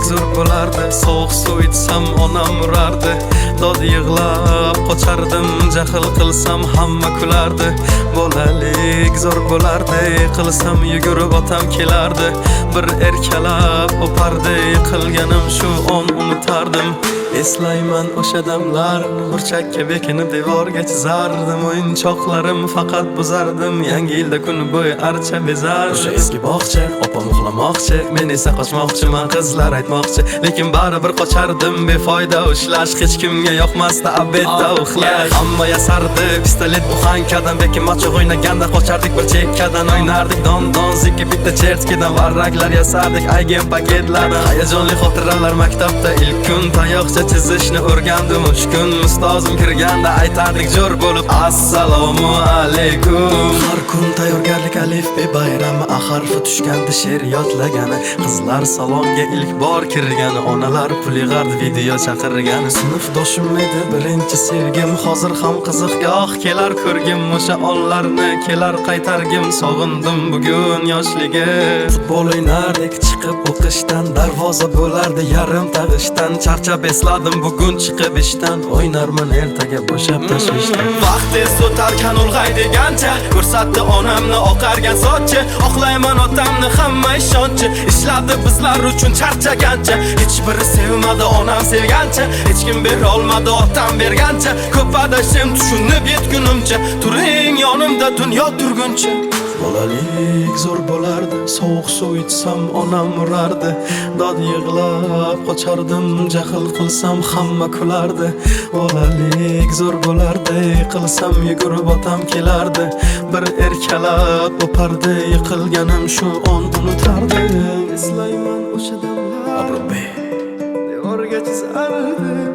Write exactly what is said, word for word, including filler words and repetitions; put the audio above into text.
zo'r bo'lardi. Sovuq suv ichsam onam urardi. Dod yig'lab qochardim, jahl qilsam hamma kulardi. Bolalik zo'r bo'lardi, qilsam yugurib otam kelardi. Bir erkalab o'pardi, qilganim shu on unutardim. Eslayman o'sha damlar, burchakka bekinib devorga chizardim. O'yinchoqlarim faqat buzardim, yangi yilda kun bo'yi archa bezar. O'sha eski bog'cha, opam uxlamoqchi, men esa qochmoqchiman, qizlar aytmoqchi. Lekin baribir qochardim, befoyda ushlash, hech kimga yoqmasdi abedda uxlash. Hamma yasardi, pistolet buxankadan, bekin machoq o'ynaganda qochardik bir chekkadan. O'ynardik don-don zikki bitta chertkidan, varraklar yasardik aygen paketlardan. Hayajonli xotiralar maktabda ilk kun, tayoqcha chizishni o'rgandim uch kun. Ustozim kirganda aytardik jo'r bo'lib assalomu alaykum. Har kun tayyorgarlik alif be bayrami, a harfi tushganda she'r yodlagani. Qizlar salonga ilk bor kirgani, onalar pul yig'ardi video chaqirgani. Sinfdoshim edi birinchi sevgim, hozir ham qiziqgoh kelar ko'rgim. O'sha onlarni kelar qaytargim, sog'indim bugun yoshligim. Futbol o'ynardik chiqib o'qishdan, darvoza bo'lardi yarim tag'ishdan. Charchab esladim bugun chiqib ishdan, o'ynarman ertaga bo'shab tashvishdan. Vaqt tez o'tarkan ulg'ay degancha, ko'rsatdi onamni oqargan sochi. Oqlayman otamni hamma ishonchi, ishladi bizlar uchun charchagancha. Hech biri sevmadi onam sevgancha, hech kim bera olmadi otam bergancha. Ko'p adashim tushunib yetgunimcha, turing yonimda dunyo turguncha. Bolalik zo'r bo'lardi, sovuq suv ichsam onam urardi. Dod yig'lab qochardim, jahl qilsam hamma kulardi. Bolalik zo'r bo'lardi, qilsam yugurib otam kelardi. Bir erkalab o'pardi, yiqilganim shu on unutardi. Eslayman o'sha damlar, devorga chizardi.